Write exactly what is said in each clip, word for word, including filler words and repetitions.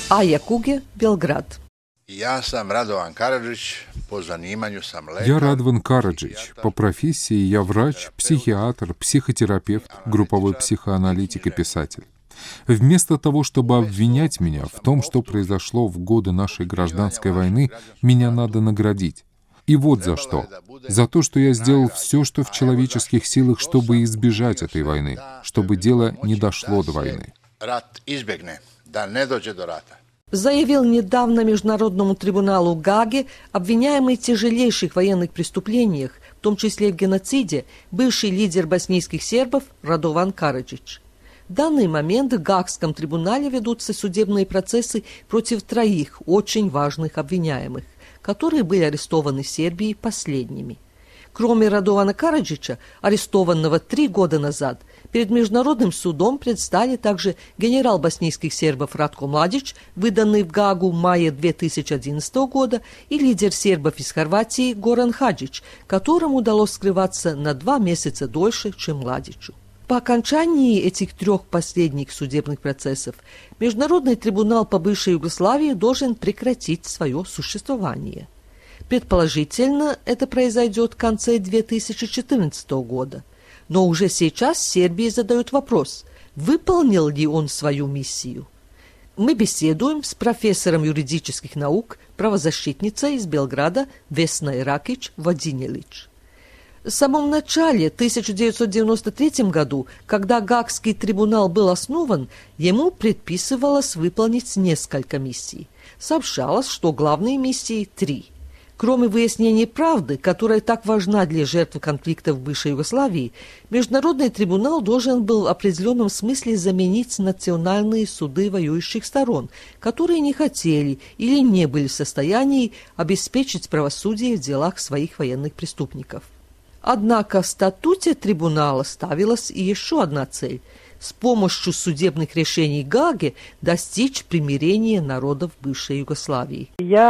Aja Kuge, Белград. Я сам Радован Караджич, по заниманию сам лекар. Я Радован Караджич. По профессии я врач, психиатр, психотерапевт, групповой психоаналитик и писатель. Вместо того, чтобы обвинять меня в том, что произошло в годы нашей гражданской войны, меня надо наградить. И вот за что. За то, что я сделал все, что в человеческих силах, чтобы избежать этой войны, чтобы дело не дошло до войны. Заявил недавно Международному трибуналу Гаги обвиняемый в тяжелейших военных преступлениях, в том числе в геноциде, бывший лидер боснийских сербов Радован Караджич. В данный момент в Гаагском трибунале ведутся судебные процессы против троих очень важных обвиняемых, которые были арестованы в Сербии последними. Кроме Радована Караджича, арестованного три года назад, перед Международным судом предстали также генерал боснийских сербов Ратко Младич, выданный в Гаагу в мае две тысячи одиннадцатого года, и лидер сербов из Хорватии Горан Хаджич, которому удалось скрываться на два месяца дольше, чем Младичу. По окончании этих трех последних судебных процессов Международный трибунал по бывшей Югославии должен прекратить свое существование. Предположительно, это произойдет в конце две тысячи четырнадцатого года. Но уже сейчас Сербии задают вопрос, выполнил ли он свою миссию. Мы беседуем с профессором юридических наук, правозащитницей из Белграда Весной Ракич-Водинелич. В самом начале тысяча девятьсот девяносто третьем году, когда Гаагский трибунал был основан, ему предписывалось выполнить несколько миссий. Сообщалось, что главные миссии три. Кроме выяснения правды, которая так важна для жертв конфликта в бывшей Югославии, Международный трибунал должен был в определенном смысле заменить национальные суды воюющих сторон, которые не хотели или не были в состоянии обеспечить правосудие в делах своих военных преступников. Однако в статуте трибунала ставилась и еще одна цель – с помощью судебных решений Гааги достичь примирения народов бывшей Югославии.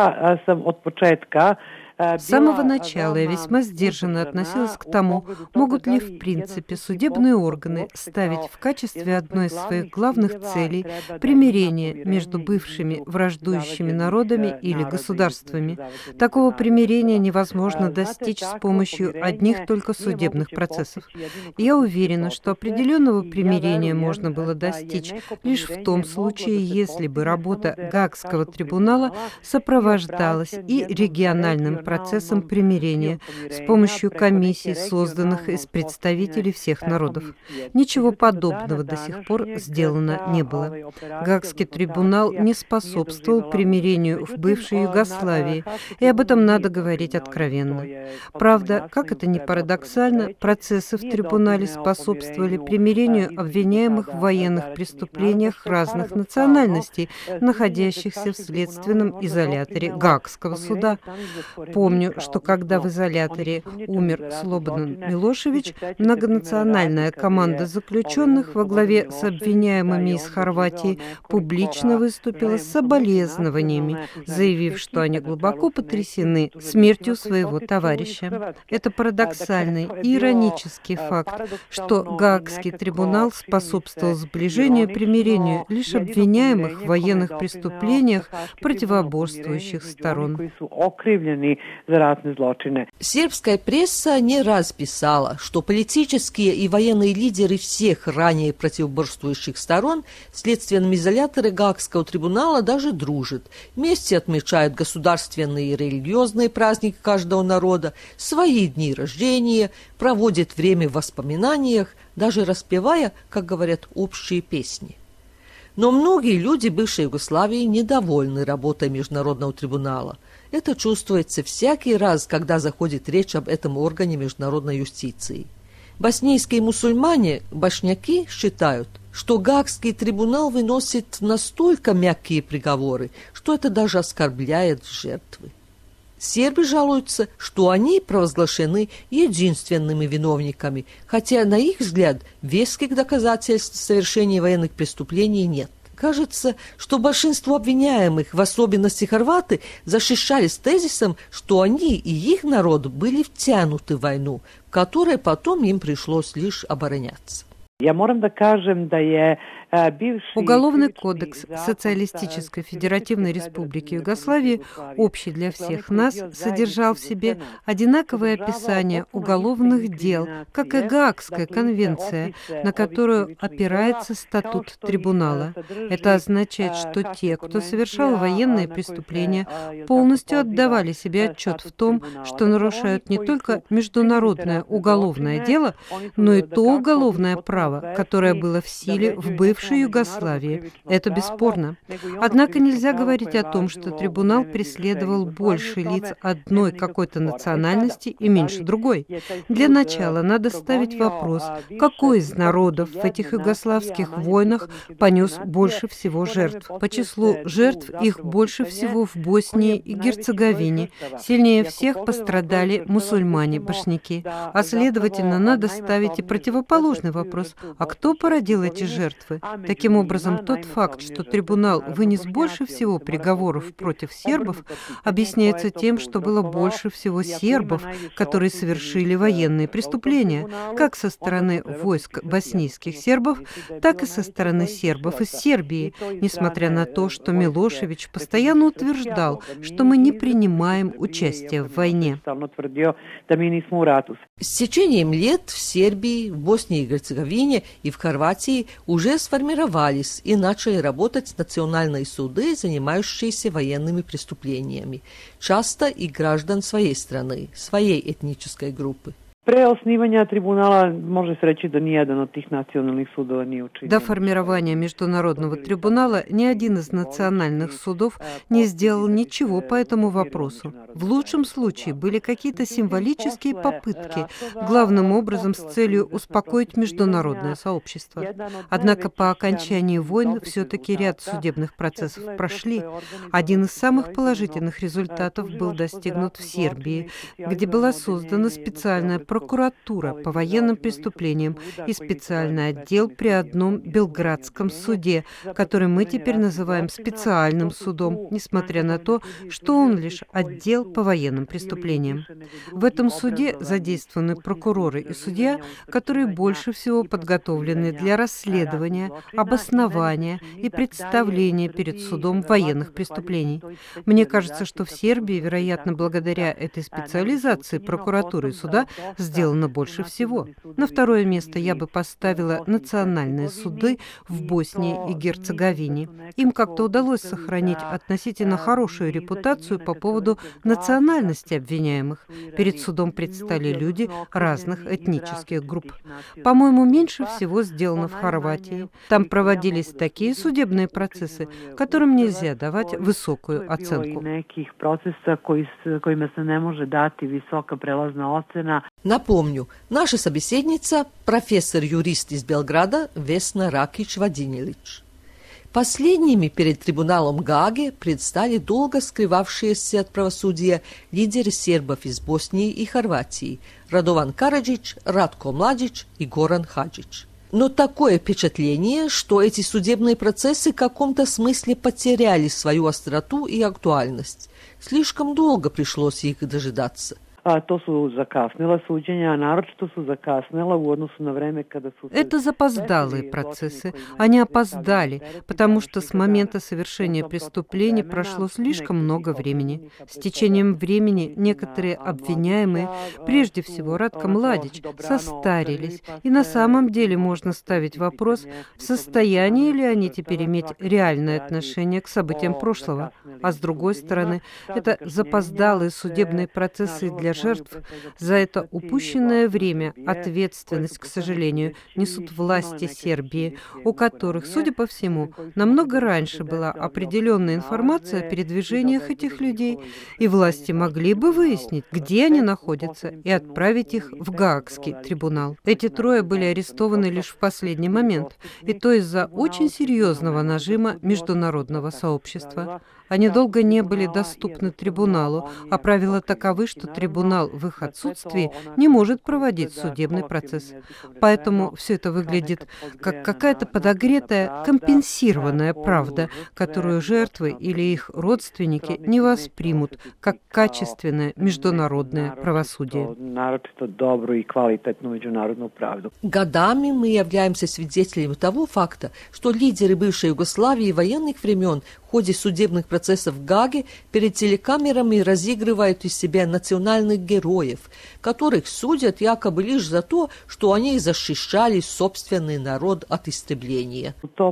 Я сам от початка С самого начала я весьма сдержанно относилась к тому, могут ли в принципе судебные органы ставить в качестве одной из своих главных целей примирение между бывшими враждующими народами или государствами. Такого примирения невозможно достичь с помощью одних только судебных процессов. Я уверена, что определенного примирения можно было достичь лишь в том случае, если бы работа Гаагского трибунала сопровождалась и региональным процессом примирения с помощью комиссий, созданных из представителей всех народов. Ничего подобного до сих пор сделано не было. Гаагский трибунал не способствовал примирению в бывшей Югославии, и об этом надо говорить откровенно. Правда, как это ни парадоксально, процессы в трибунале способствовали примирению обвиняемых в военных преступлениях разных национальностей, находящихся в следственном изоляторе Гаагского суда. Помню, что когда в изоляторе умер Слободан Милошевич, многонациональная команда заключенных во главе с обвиняемыми из Хорватии публично выступила с соболезнованиями, заявив, что они глубоко потрясены смертью своего товарища. Это парадоксальный и иронический факт, что Гаагский трибунал способствовал сближению и примирению лишь обвиняемых в военных преступлениях противоборствующих сторон. Сербская пресса не раз писала, что политические и военные лидеры всех ранее противоборствующих сторон в следственном изоляторе Гаагского трибунала даже дружат, вместе отмечают государственные и религиозные праздники каждого народа, свои дни рождения, проводят время в воспоминаниях, даже распевая, как говорят, общие песни. Но многие люди бывшей Югославии недовольны работой Международного трибунала. Это чувствуется всякий раз, когда заходит речь об этом органе международной юстиции. Боснийские мусульмане, башняки, считают, что Гаагский трибунал выносит настолько мягкие приговоры, что это даже оскорбляет жертвы. Сербы жалуются, что они провозглашены единственными виновниками, хотя, на их взгляд, веских доказательств совершения военных преступлений нет. Кажется, что большинство обвиняемых, в особенности хорваты, защищались тезисом, что они и их народ были втянуты в войну, в которой потом им пришлось лишь обороняться. Уголовный кодекс Социалистической Федеративной Республики Югославии, общий для всех нас, содержал в себе одинаковое описание уголовных дел, как и Гаагская конвенция, на которую опирается статут трибунала. Это означает, что те, кто совершал военные преступления, полностью отдавали себе отчет в том, что нарушают не только международное уголовное дело, но и то уголовное право, которое было в силе в бывшей Югославии. Это бесспорно. Однако нельзя говорить о том, что трибунал преследовал больше лиц одной какой-то национальности и меньше другой. Для начала надо ставить вопрос, какой из народов в этих югославских войнах понес больше всего жертв. По числу жертв их больше всего в Боснии и Герцеговине. Сильнее всех пострадали мусульмане-башняки. А следовательно, надо ставить и противоположный вопрос, а кто породил эти жертвы? Таким образом, тот факт, что трибунал вынес больше всего приговоров против сербов, объясняется тем, что было больше всего сербов, которые совершили военные преступления, как со стороны войск боснийских сербов, так и со стороны сербов из Сербии, несмотря на то, что Милошевич постоянно утверждал, что мы не принимаем участие в войне. С течением лет в Сербии, в Боснии и Герцеговине и в Хорватии уже сформировались и начали работать национальные суды, занимающиеся военными преступлениями, часто и граждан своей страны, своей этнической группы. Pre osnivanja tribunala može se reći da nijedan od tih nacionalnih sudova nije učinjen. До формирования международного трибунала ни один из национальных судов не сделал ничего по этому вопросу. В лучшем случае были какие-то символические попытки, главным образом с целью успокоить международное сообщество. Однако по окончании войн все-таки ряд судебных процессов прошли. Один из самых положительных результатов был достигнут в Сербии, где была создана специальная прокуратура по военным преступлениям и специальный отдел при одном белградском суде, который мы теперь называем специальным судом, несмотря на то, что он лишь отдел по военным преступлениям. В этом суде задействованы прокуроры и судья, которые больше всего подготовлены для расследования, обоснования и представления перед судом военных преступлений. Мне кажется, что в Сербии, вероятно, благодаря этой специализации прокуратуры и суда, сделано больше всего. На второе место я бы поставила национальные суды в Боснии и Герцеговине. Им как-то удалось сохранить относительно хорошую репутацию по поводу национальности обвиняемых. Перед судом предстали люди разных этнических групп. По-моему, меньше всего сделано в Хорватии. Там проводились такие судебные процессы, которым нельзя давать высокую оценку. Напомню, наша собеседница – профессор-юрист из Белграда Весна Ракич-Вадинилич. Последними перед трибуналом Гааги предстали долго скрывавшиеся от правосудия лидеры сербов из Боснии и Хорватии – Радован Караджич, Радко Младич и Горан Хаджич. Но такое впечатление, что эти судебные процессы в каком-то смысле потеряли свою остроту и актуальность. Слишком долго пришлось их дожидаться. To su zakasnila suđenja, a naročito su zakasnila u odnosu na vreme kada su... Это запоздалые процессы. Они опоздали, потому что с момента совершения преступлений прошло слишком много времени. С течением времени некоторые обвиняемые, прежде всего Радко Младич, состарились. И на самом деле можно ставить вопрос, в состоянии ли они теперь иметь реальное отношение к событиям прошлого. А с другой стороны, это запоздалые судебные процессы для жертв. За это упущенное время ответственность, к сожалению, несут власти Сербии, у которых, судя по всему, намного раньше была определенная информация о передвижениях этих людей, и власти могли бы выяснить, где они находятся, и отправить их в Гаагский трибунал. Эти трое были арестованы лишь в последний момент, и то из-за очень серьезного нажима международного сообщества. Они долго не были доступны трибуналу, а правила таковы, что трибунал в их отсутствии не может проводить судебный процесс. Поэтому все это выглядит как какая-то подогретая, компенсированная правда, которую жертвы или их родственники не воспримут как качественное международное правосудие. Годами мы являемся свидетелями того факта, что лидеры бывшей Югославии военных времен в ходе судебных процессов в Гааге перед телекамерами разыгрывают из себя национальных героев, которых судят якобы лишь за то, что они защищали собственный народ от истребления.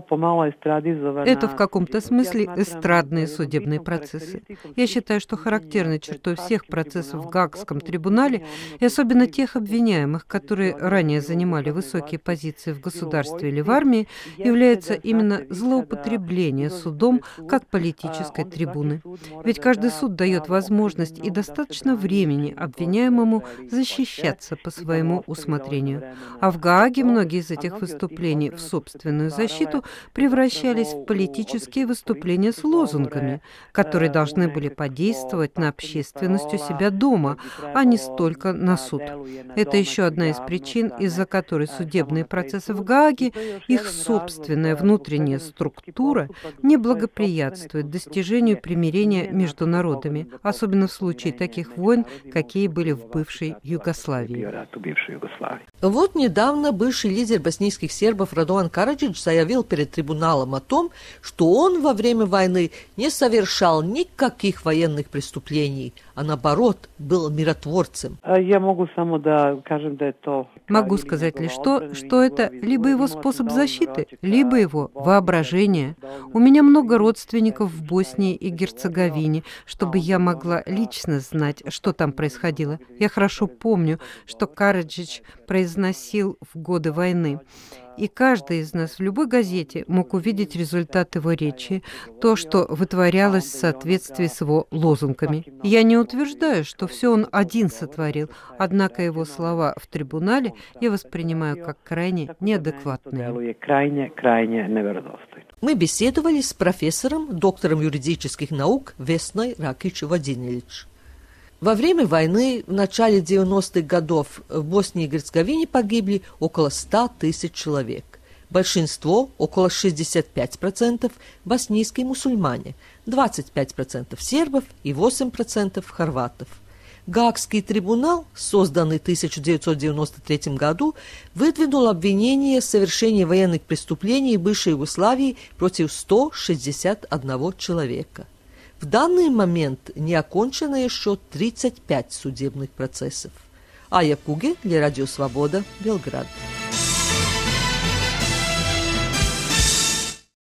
Это в каком-то смысле эстрадные судебные процессы. Я считаю, что характерной чертой всех процессов в Гаагском трибунале, и особенно тех обвиняемых, которые ранее занимали высокие позиции в государстве или в армии, является именно злоупотребление судом как политической трибуны. Ведь каждый суд дает возможность и достаточно времени обвиняемому защищаться по своему усмотрению. А в Гааге многие из этих выступлений в собственную защиту превращались в политические выступления с лозунгами, которые должны были подействовать на общественность у себя дома, а не столько на суд. Это еще одна из причин, из-за которой судебные процессы в Гааге, их собственная внутренняя структура неблагоприятствует достижению примирения между народами, особенно в случае таких войн, какие были в бывшей Югославии. Вот недавно бывший лидер боснийских сербов Радован Караджич заявил перед трибуналом о том, что он во время войны не совершал никаких военных преступлений, а наоборот был миротворцем. Я могу само да кажем, да это... Могу сказать лишь то, что это либо его способ защиты, либо его воображение. У меня много родственников в Боснии и Герцеговине, чтобы я могла лично знать, что там происходило. Я хорошо помню, что Караджич произносил в годы войны. И каждый из нас в любой газете мог увидеть результат его речи, то, что вытворялось в соответствии с его лозунгами. Я не утверждаю, что все он один сотворил, однако его слова в трибунале я воспринимаю как крайне неадекватные. Мы беседовали с профессором, доктором юридических наук Весной Ракич-Вадинилич. Во время войны в начале девяностых годов в Боснии и Герцеговине погибли около ста тысяч человек. Большинство, около шестьдесят пять процентов, боснийские мусульмане, двадцать пять процентов сербов и восемь процентов хорватов. Гаагский трибунал, созданный в тысяча девятьсот девяносто третьем году, выдвинул обвинение в совершении военных преступлений бывшей Югославии против ста шестидесяти одного человека. В данный момент не окончено еще тридцать пять судебных процессов. Ая Куге для Радио Свобода, Белград.